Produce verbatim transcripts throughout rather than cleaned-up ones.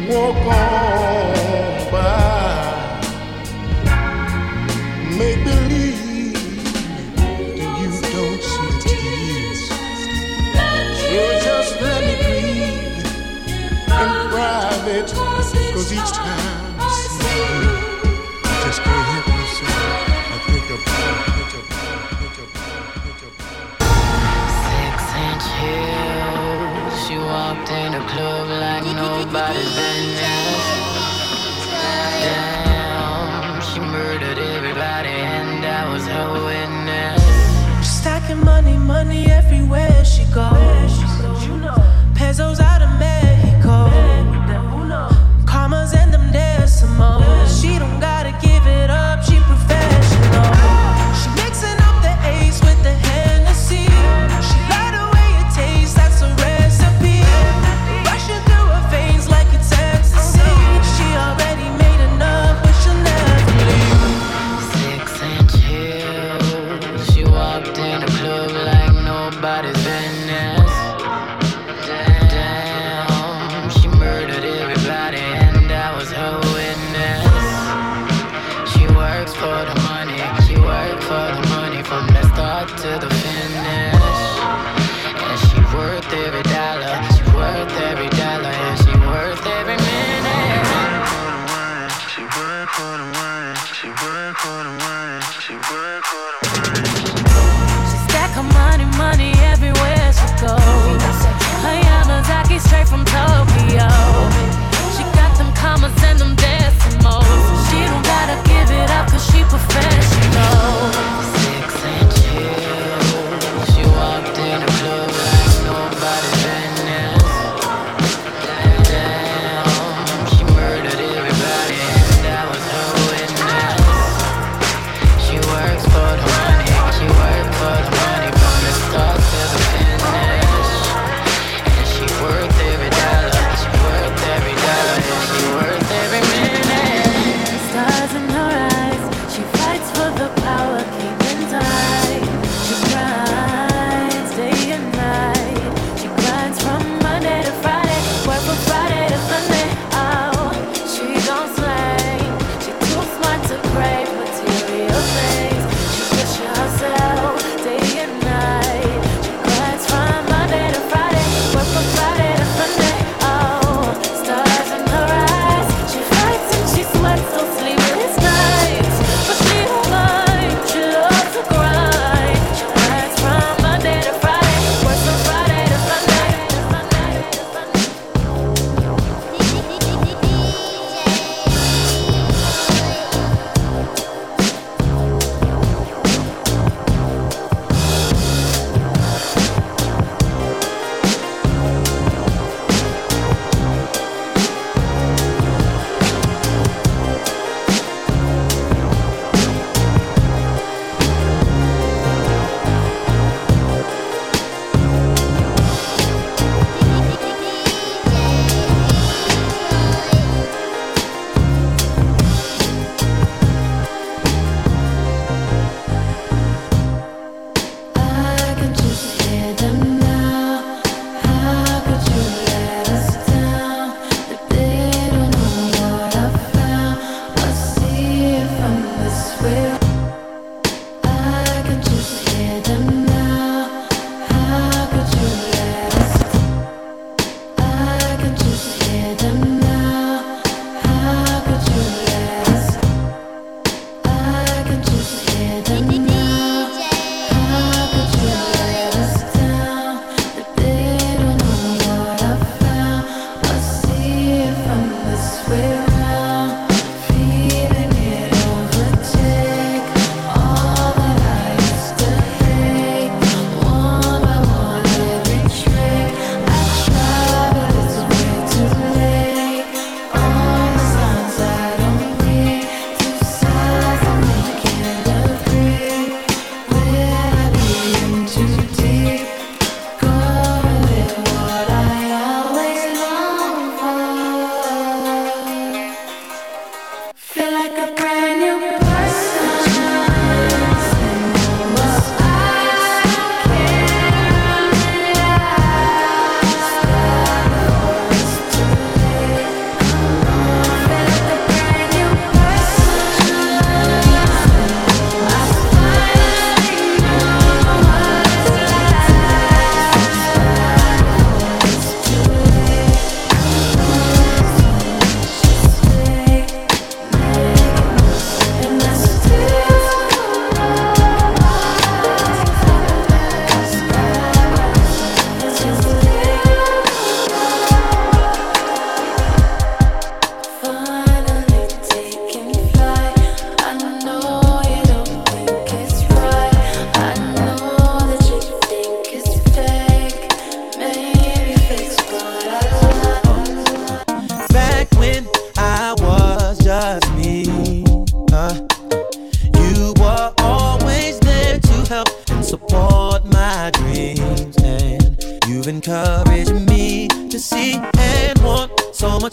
walk on by, make believe that you don't see the tears. So just let me breathe in private, cause each time I see you, I just can't help myself. I think about, think about, think about, think about. Six inch heels, she walked in the club like nobody's business. Damn, she murdered everybody and I was her witness. Stacking money, money everywhere she goes. Pesos out of Mexico. Commas and them decimals. She don't gotta give it up, she professional. She mixing up the ace with the Hennessy. She like the way it tastes, that's a recipe. Rushing through her veins like it's ecstasy.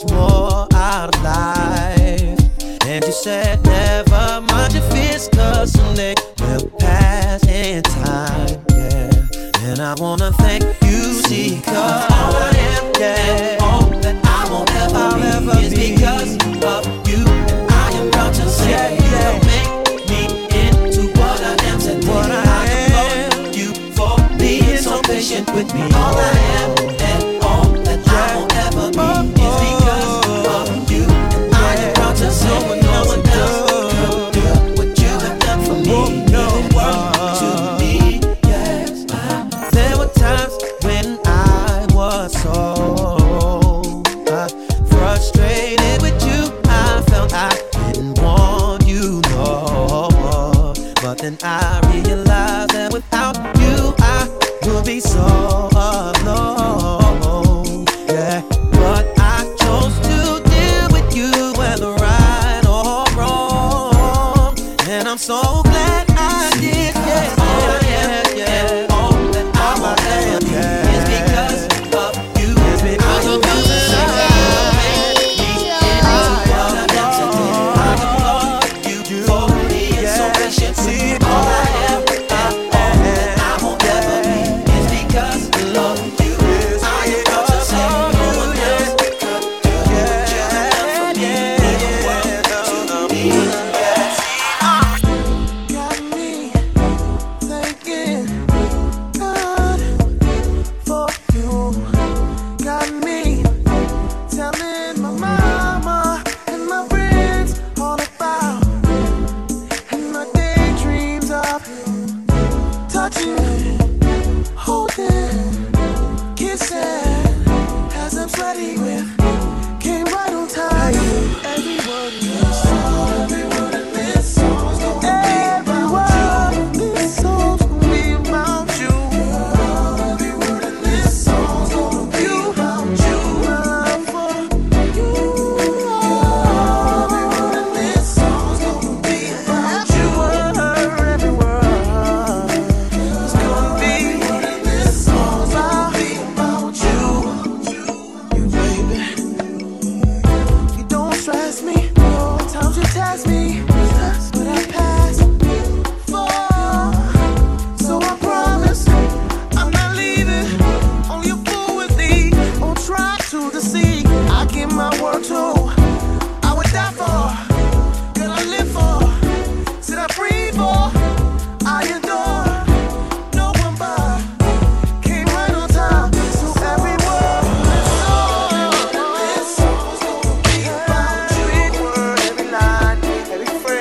more out of life. And she said, never mind your fears, cause someday will pass in time, yeah. And I wanna thank you, see, cause all I am, yeah, all that I won't ever, ever be is because of you. And I am proud to say, yeah, yeah. You make me into what I am today. What I, I am, you for being so patient with me. All I am and all that I won't ever be is because of you. And I am proud to say, no one, no one else could do what you have done for me. No one to me, yes. There were times when I was so uh, frustrated with you. I felt I didn't want you no more. But then I realized that without you I would be so alone, yeah. But I chose to deal with you, whether right or wrong. And I'm so glad I did, yeah, yeah, yeah, yeah. All that I want ever be is because of you. It's because of you that I make me into what I am today. I love you for being so patient with me. All I am and all that I won't ever be is because of you. I am proud to say no one else could do what you have done for me. No one to me, yes. Got me thanking God for you. Got me telling my mama and my friends all about, and my daydreams of touching, holding, kissing, as I'm sweaty with, came right on time. Every word in this song, every word in this song's gonna be about you. This song's gonna be about you. Every word in this song's gonna be about you. I'm for you. Every word in this song's gonna be about you. Every word is gonna be in this song's gonna be about you. You, baby. You don't stress me. Sometimes you test me, but I pass for. So I promise I'm not leaving. Only a fool with thee won't try to deceive. I give my word to. I would die for. Girl, I live for. Said I breathe for. I adore. No one but came right on time. So every word, this song's gonna be about you. Every word, every line, every phrase.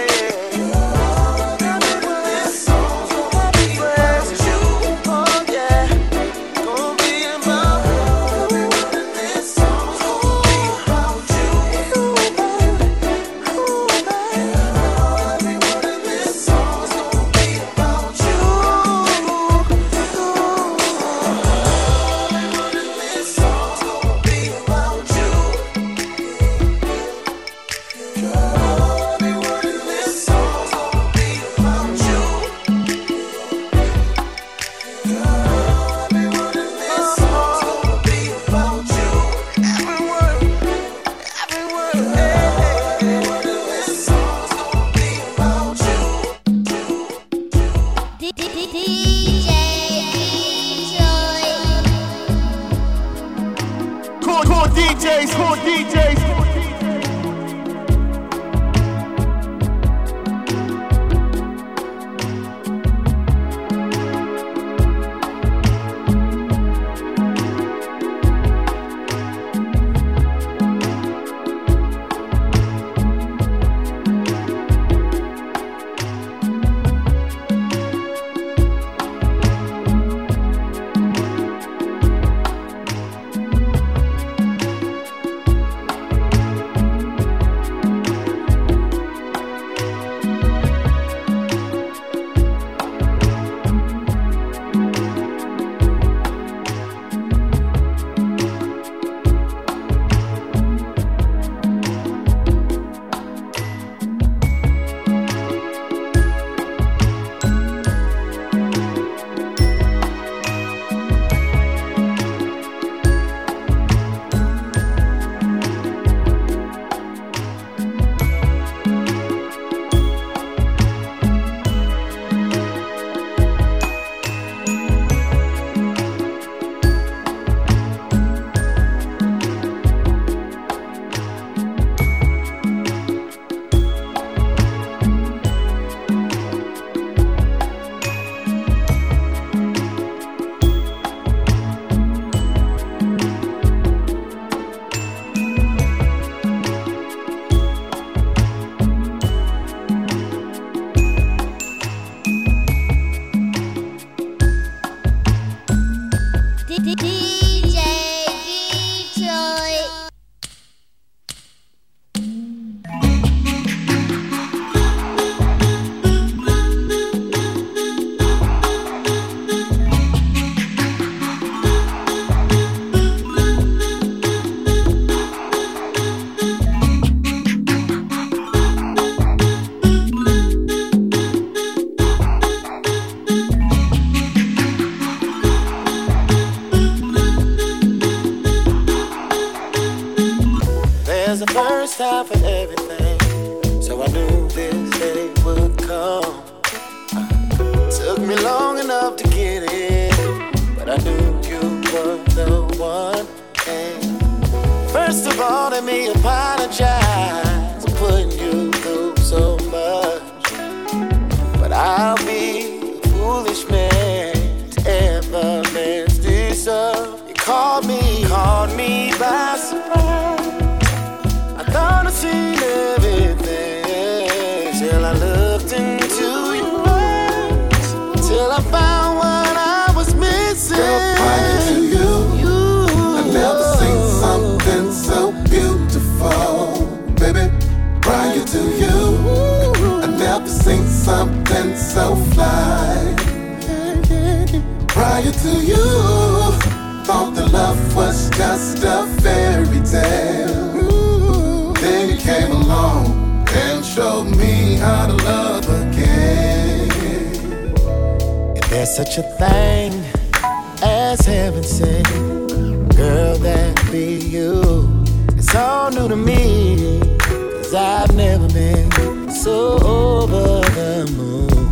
first time for everything, so I knew this day would come. Uh, took me long enough to get it, but I knew you were the one. And first of all, let me apologize for putting you through so much, but I'll be a foolish man to ever mess this up. You called me, called me by surprise. I thought I'd seen everything till I looked into your eyes, till I found what I was missing. Girl, prior to you, you, I never seen something so beautiful. Baby, prior to you, I never seen something so fly. Prior to you, thought the love was just a fairy tale. Then you came along and showed me how to love again. If there's such a thing as heaven sent, girl, that be you. It's all new to me, cause I've never been so over the moon.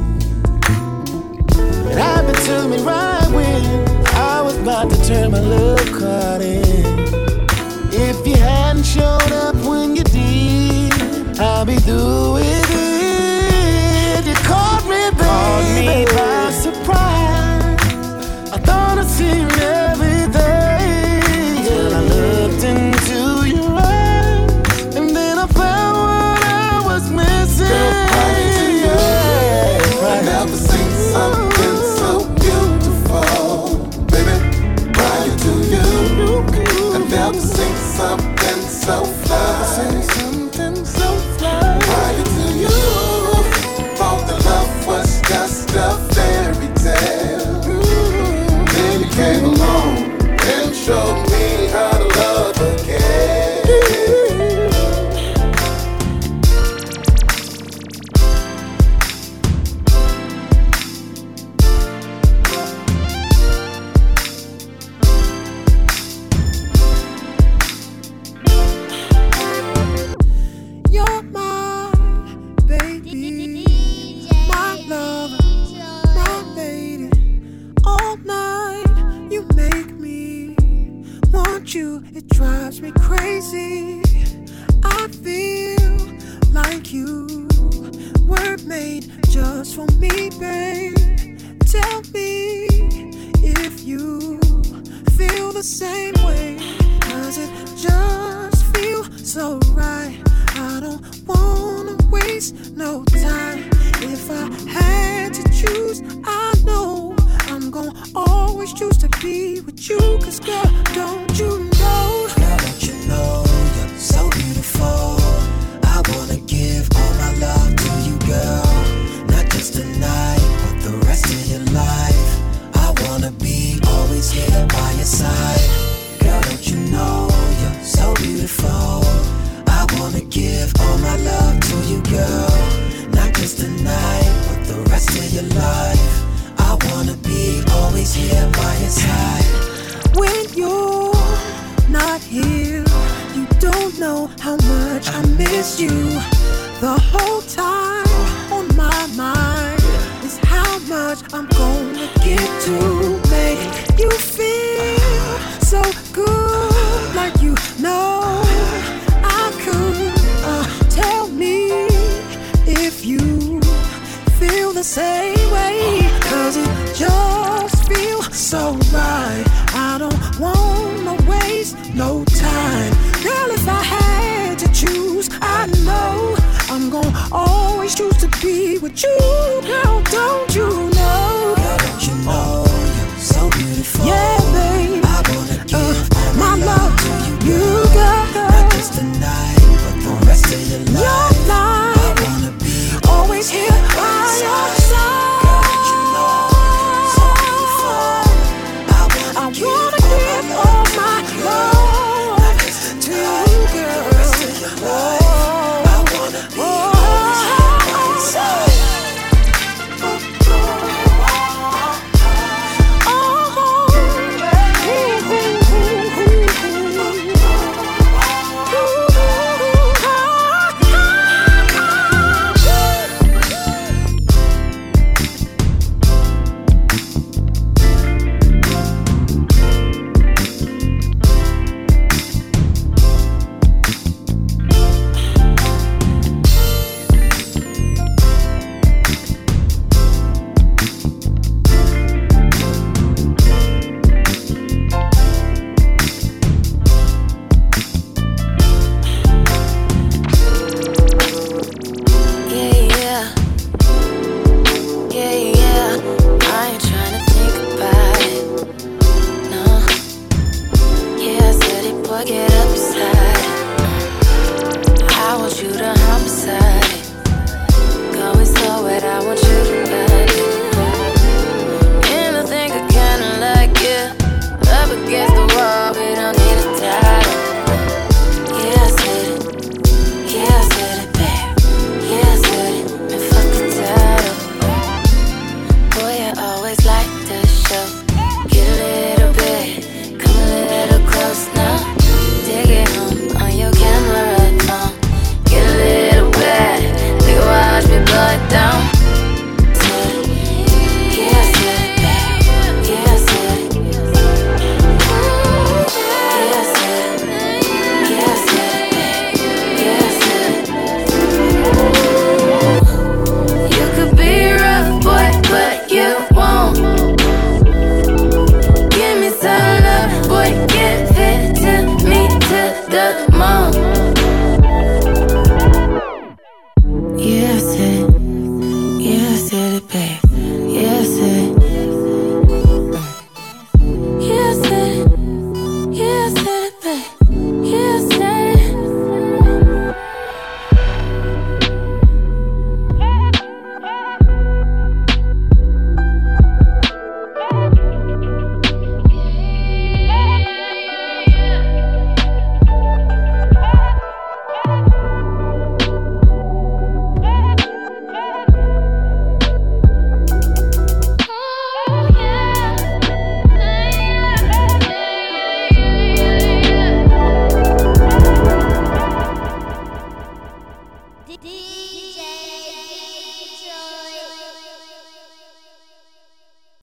It happened to me right when I was about to turn my love card in. If you hadn't showed up when you did, I'll be through with it. You caught me, baby, caught me by surprise. I thought I'd seen everything till I looked into your eyes, and then I found what I was missing. Girl, prior to you, yeah, I never seen something so beautiful. Baby, prior to you, I never seen something so fly. Something so fly. Prior to you, thought the love was just a fairy tale. Then you came along and showed me how to love again. You're my baby, my lover, my lady. All night you make me want you. It drives me crazy. I feel like you were made just for me, babe. Tell me if you feel the same way. Does it just feel so right? I don't wanna waste no time. If I had to choose, I know I'm gonna always choose to be with you. Cause girl, don't you know? Girl, don't you know you're so beautiful? I wanna give all my love to you, girl. Not just tonight, but the rest of your life. I wanna be always here by your side. Girl, don't you know you're so beautiful? I wanna give all my love to you, girl. Not just tonight, but the rest of your life. I wanna be always here by your side. When you're not here, you don't know how much I miss you. The whole time on my mind is how much I'm gonna get to make you feel so good, like you know I could. Uh, tell me if you feel the same way, cause it just feels so right. I don't wanna waste no time. Girl, if I had to choose, I know I'm gonna always choose to be with you. Girl, don't you know? Girl, don't you know you're so beautiful? Yeah, babe, I wanna give uh, all my, my love, love to you, you girl. Not just tonight, but the rest of your life. Your life. I wanna be always here by your side. Girl, don't you know you're so beautiful? I wanna, I give, wanna give all my love, love to you, girl. The rest of your life. Oh, I wanna be oh, always here by your side. Ooh, ooh, ooh, ooh, ooh. D- D-